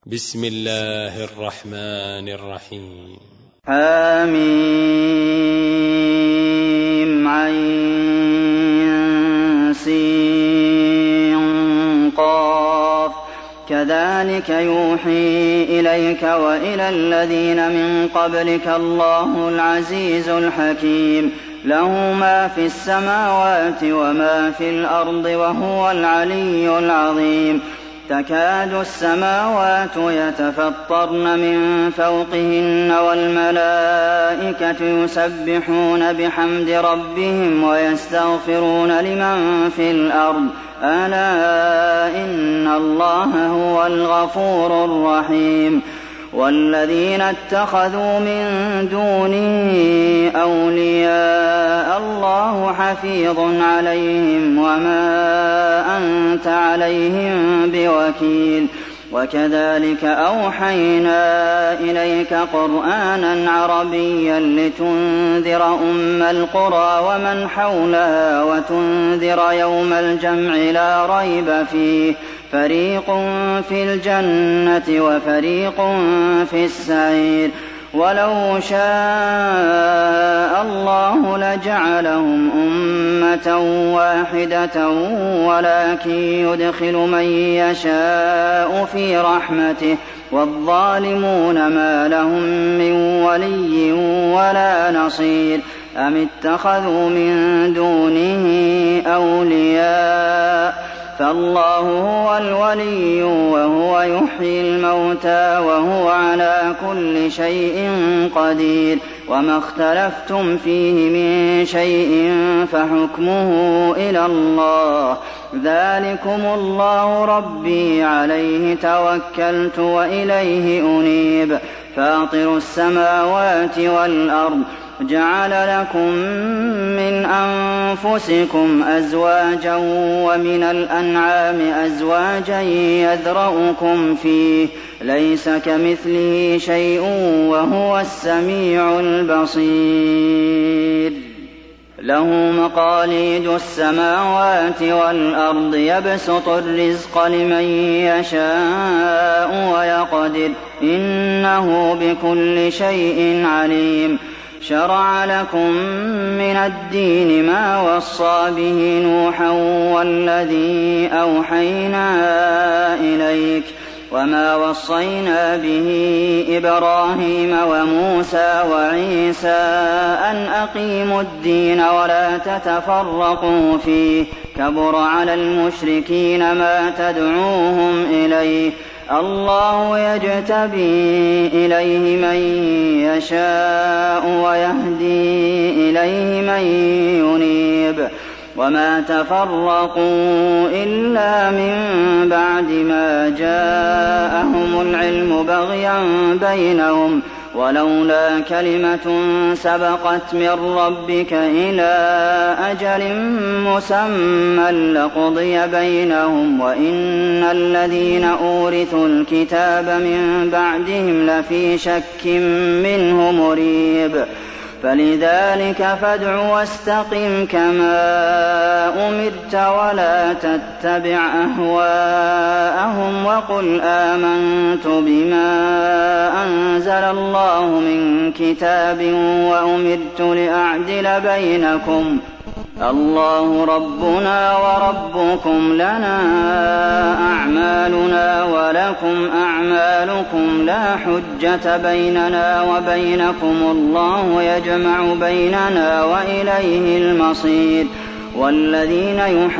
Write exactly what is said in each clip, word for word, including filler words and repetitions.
بسم الله الرحمن الرحيم. حميم عين سين قاف كذلك يوحي إليك وإلى الذين من قبلك الله العزيز الحكيم له ما في السماوات وما في الأرض وهو العلي العظيم. تكاد السماوات يتفطرن من فوقهن والملائكة يسبحون بحمد ربهم ويستغفرون لمن في الأرض ألا إن الله هو الغفور الرحيم. والذين اتخذوا من دونه أولياء الله حفيظ عليهم وما أنت عليهم بوكيل. وكذلك أوحينا إليك قرآنا عربيا لتنذر أم القرى ومن حولها وتنذر يوم الجمع لا ريب فيه فريق في الجنة وفريق في السعير. ولو شاء الله لجعلهم أمة واحدة ولكن يدخل من يشاء في رحمته والظالمون ما لهم من ولي ولا نصير. أم اتخذوا من دونه أولياء فالله هو الولي وهو يحيي الموتى وهو على كل شيء قدير. وما اختلفتم فيه من شيء فحكمه إلى الله ذلكم الله ربي عليه توكلت وإليه أنيب. فاطر السماوات والأرض جعل لكم من أنفسكم أزواجا ومن الأنعام أزواجا يذرؤكم فيه ليس كمثله شيء وهو السميع البصير. له مقاليد السماوات والأرض يبسط الرزق لمن يشاء ويقدر إنه بكل شيء عليم. شرع لكم من الدين ما وصى به نوحا والذي أوحينا إليك وما وصينا به إبراهيم وموسى وعيسى أن أقيموا الدين ولا تتفرقوا فيه كبر على المشركين ما تدعوهم إليه. الله يجتبي إليه من يشاء ويهدي إليه من ينيب. وما تفرقوا إلا من بعد ما جاءهم العلم بغيا بينهم ولولا كلمة سبقت من ربك إلى أجل مسمى لقضي بينهم وإن الذين أورثوا الكتاب من بعدهم لفي شك منه مريب. فلذلك فادع واستقم كما أمرت ولا تتبع أهواءهم وقل آمنت بما أنزل الله من كتاب وأمرت لأعدل بينكم الله ربنا وربكم لنا أعمالنا ولكم أعمالكم لا حجة بيننا وبينكم الله يجمع بيننا وإليه المصير. والذين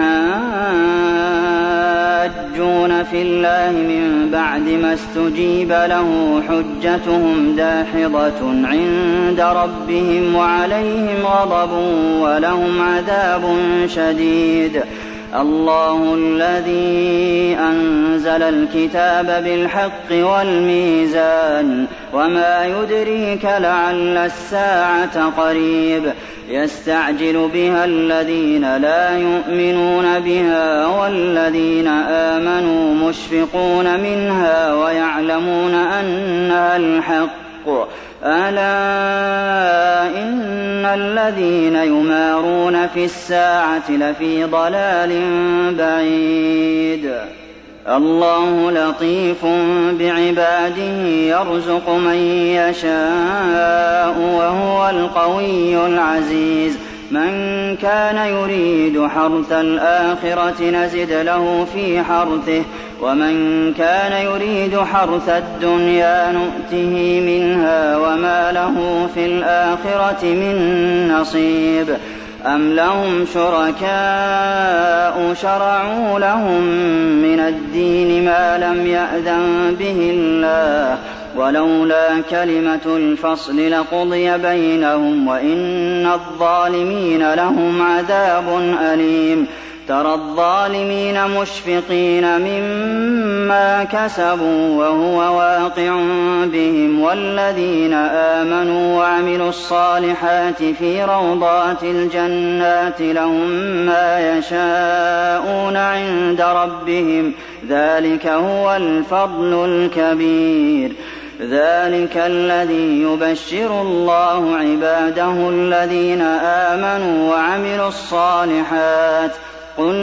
يحاجون في الله من بعد ما استجيب له حجتهم داحضة عند ربهم وعليهم غضب ولهم عذاب شديد. الله الذي أنزل الكتاب بالحق والميزان وما يدريك لعل الساعة قريب. يستعجل بها الذين لا يؤمنون بها والذين آمنوا مشفقون منها ويعلمون أنها الحق ألا إن الذين يمارون في الساعة لفي ضلال بعيد. الله لطيف بعباده يرزق من يشاء وهو القوي العزيز من كان يريد حرث الآخرة نزد له في حرثه ومن كان يريد حرث الدنيا نؤته منها وما له في الآخرة من نصيب أم لهم شركاء شرعوا لهم من الدين ما لم يأذن به الله ولولا كلمة الفصل لقضي بينهم وإن الظالمين لهم عذاب أليم ترى الظالمين مشفقين مما كسبوا وهو واقع بهم والذين آمنوا وعملوا الصالحات في روضات الجنات لهم ما يشاءون عند ربهم ذلك هو الفضل الكبير ذلك الذي يبشر الله عباده الذين آمنوا وعملوا الصالحات قل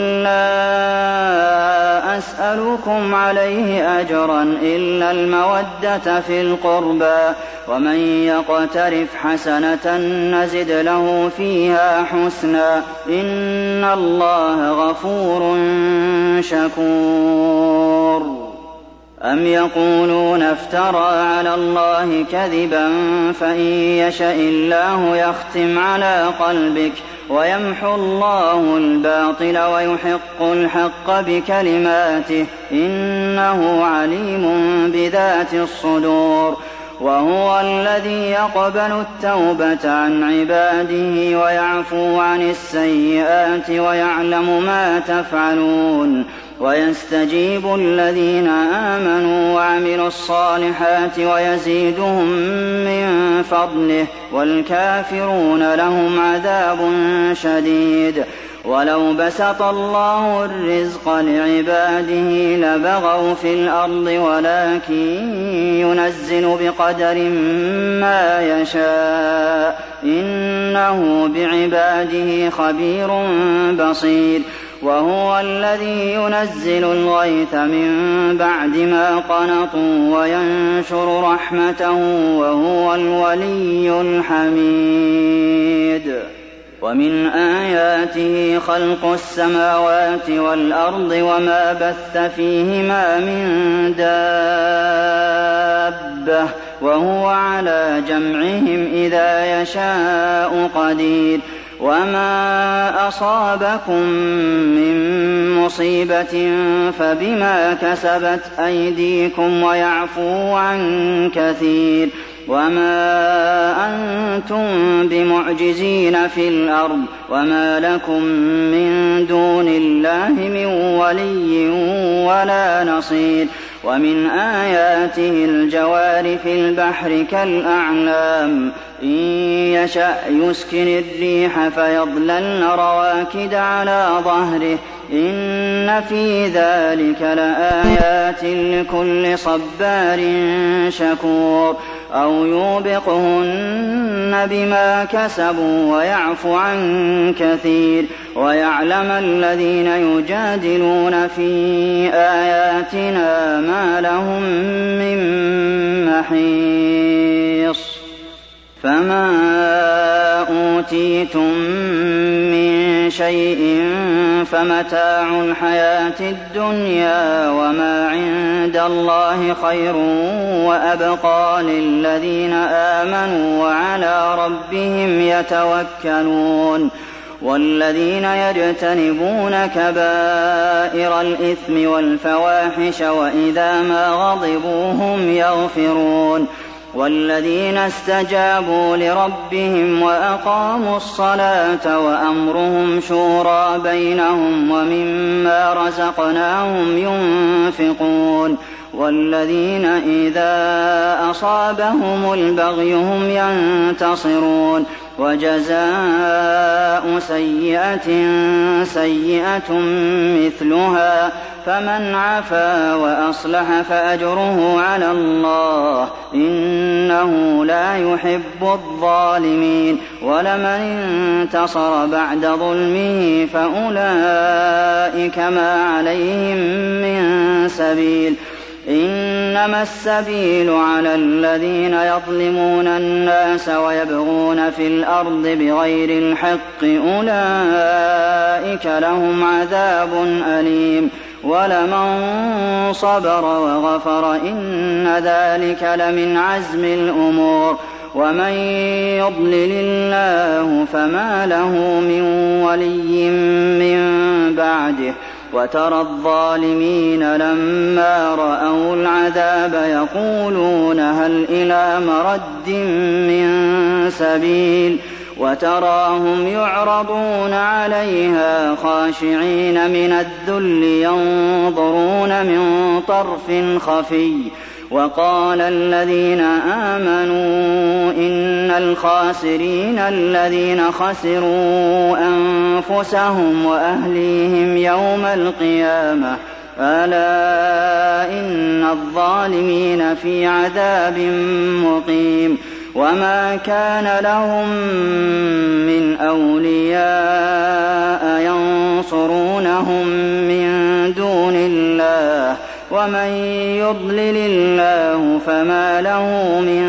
لا أسألكم عليه أجرا إلا المودة في القربى ومن يقترف حسنة نزد له فيها حسنا إن الله غفور شكور أم يقولون افترى على الله كذبا فإن يشأ الله يختم على قلبك ويمحو الله الباطل ويحق الحق بكلماته إنه عليم بذات الصدور وهو الذي يقبل التوبة عن عباده ويعفو عن السيئات ويعلم ما تفعلون ويستجيب الذين آمنوا وعملوا الصالحات ويزيدهم من فضله والكافرون لهم عذاب شديد ولو بسط الله الرزق لعباده لبغوا في الأرض ولكن ينزل بقدر ما يشاء إنه بعباده خبير بصير وهو الذي ينزل الغيث من بعد ما قنطوا وينشر رحمته وهو الولي الحميد ومن آياته خلق السماوات والأرض وما بث فيهما من دابة وهو على جمعهم إذا يشاء قدير وما أصابكم من مصيبة فبما كسبت أيديكم ويعفو عن كثير وما أنتم بمعجزين في الأرض وما لكم من دون الله من ولي ولا نصير ومن آياته الجوار في البحر كالأعلام إن يشأ يسكن الريح فيظللن رواكد على ظهره إن في ذلك لآيات لكل صبار شكور أو يوبقهن بما كسبوا ويعفو عن كثير ويعلم الذين يجادلون في آياتنا ما لهم من محيص فما أوتيتم من شيء فمتاع الحياة الدنيا وما عند الله خير وأبقى للذين آمنوا وعلى ربهم يتوكلون والذين يجتنبون كبائر الإثم والفواحش وإذا ما غضبوا هم يغفرون والذين استجابوا لربهم وأقاموا الصلاة وأمرهم شورى بينهم ومما رزقناهم ينفقون والذين إذا أصابهم البغي هم ينتصرون وَجَزَاءُ سَيِّئَةٍ سَيِّئَةٌ مِّثْلُهَا ۖ فَمَنْ عَفَا وَأَصْلَحَ فَأَجْرُهُ عَلَى اللَّهِ ۚ إِنَّهُ لَا يُحِبُّ الظَّالِمِينَ. وَلَمَنِ انتَصَرَ بَعْدَ ظُلْمِهِ فَأُولَٰئِكَ مَا عَلَيْهِم مِّن سَبِيلٍ ۚ إِنَّمَا السَّبِيلُ عَلَى الَّذِينَ يَظْلِمُونَ النَّاسَ وَيَبْغُونَ فِي الْأَرْضِ بِغَيْرِ الْحَقِّ ۚ أُولَٰئِكَ لَهُمْ عَذَابٌ أَلِيمٌ. وَلَمَن صَبَرَ وَغَفَرَ إِنَّ ذَٰلِكَ لَمِنْ عَزْمِ الْأُمُورِ. وَمَن يُضْلِلِ اللَّهُ فَمَا لَهُ مِن وَلِيٍّ مِّن بَعْدِهِ ۗ وَتَرَى الظَّالِمِينَ لَمَّا رَأَوُا الْعَذَابَ يَقُولُونَ هَلْ إِلَىٰ مَرَدٍّ مِّن سَبِيلٍ ۗ وَتَرَاهُمْ يُعْرَضُونَ عَلَيْهَا خَاشِعِينَ مِنَ الذُّلِّ يَنظُرُونَ مِن طَرْفٍ خَفِيٍّ. وَقَالَ الَّذِينَ آمَنُوا إِنَّ الْخَاسِرِينَ الَّذِينَ خَسِرُوا أَنفُسَهُمْ وَأَهْلِيهِمْ يَوْمَ الْقِيَامَةِ ۗ أَلَا إِنَّ الظَّالِمِينَ فِي عَذَابٍ مُّقِيمٍ. وَمَا كَانَ لَهُم مِّنْ أَوْلِيَاءَ يَنصُرُونَهُم مِّن دُونِ اللَّهِ ۗ وَمَن يُضْلِلِ اللَّهُ فَمَا لَهُ مِن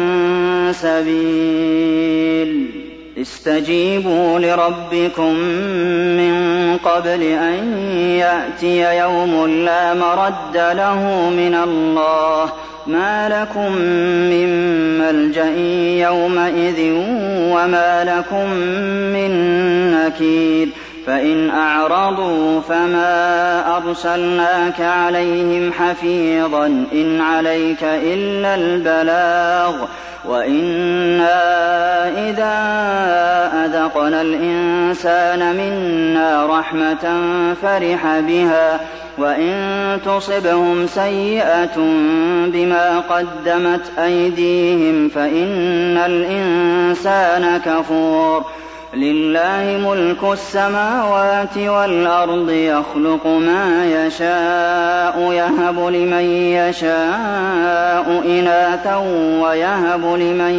سَبِيلٍ. اسْتَجِيبُوا لِرَبِّكُم مِّن قَبْلِ أَن يَأْتِيَ يَوْمٌ لَّا مَرَدَّ لَهُ مِنَ اللَّهِ ۚ مَا لَكُم مِّن مَّلْجَإٍ يَوْمَئِذٍ وَمَا لَكُم مِّن نَّكِيرٍ. فَإِنْ أَعْرَضُوا فَمَا أَرْسَلْنَاكَ عَلَيْهِمْ حَفِيظًا ۖ إِنْ عَلَيْكَ إِلَّا الْبَلَاغُ ۗ وَإِنَّا إِذَا أَذَقْنَا الْإِنسَانَ مِنَّا رَحْمَةً فَرِحَ بِهَا، وَإِن تُصِبْهُمْ سَيِّئَةٌ بِمَا قَدَّمَتْ أَيْدِيهِمْ فَإِنَّ الْإِنسَانَ كَفُورٌ. لِلَّهِ مُلْكُ السَّمَاوَاتِ وَالْأَرْضِ ۖ يَخْلُقُ مَا يَشَاءُ ۖ يَهَبُ لِمَن يَشَاءُ إِنَاثًا وَيَهَبُ لِمَن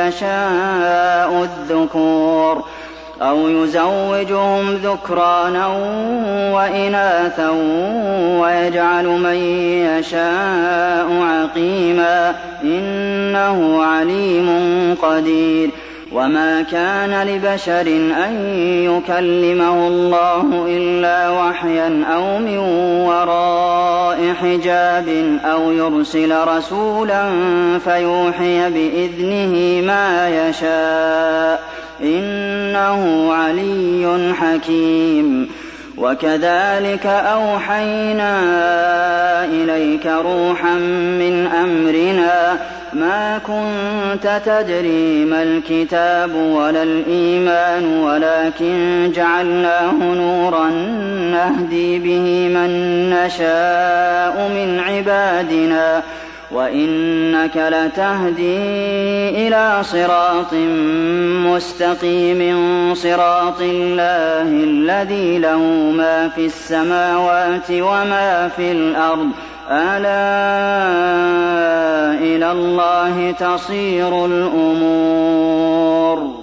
يَشَاءُ الذُّكُورَ، أَوْ يُزَوِّجُهُمْ ذُكْرَانًا وَإِنَاثًا وَيَجْعَلُ مَن يَشَاءُ عَقِيمًا ۚ إِنَّهُ عَلِيمٌ قَدِيرٌ. وَمَا كَانَ لِبَشَرٍ أَن يُكَلِّمَهُ اللَّهُ إِلَّا وَحْيًا أَوْ مِن وَرَاءِ حِجَابٍ أَوْ يُرْسِلَ رَسُولًا فَيُوحِيَ بِإِذْنِهِ مَا يَشَاءُ ۚ إِنَّهُ عَلِيٌّ حَكِيمٌ. وَكَذَٰلِكَ أَوْحَيْنَا إِلَيْكَ رُوحًا مِّنْ أَمْرِنَا ۚ مَا كُنتَ تَدْرِي مَا الْكِتَابُ وَلَا الْإِيمَانُ وَلَٰكِن جَعَلْنَاهُ نُورًا نَّهْدِي بِهِ مَن نَّشَاءُ مِنْ عِبَادِنَا ۚ وَإِنَّكَ لَتَهْدِي إِلَىٰ صِرَاطٍ مُّسْتَقِيمٍ، صِرَاطِ اللَّهِ الَّذِي لَهُ مَا فِي السَّمَاوَاتِ وَمَا فِي الْأَرْضِ ۗ أَلَا إِلَى اللَّهِ تَصِيرُ الْأُمُورُ.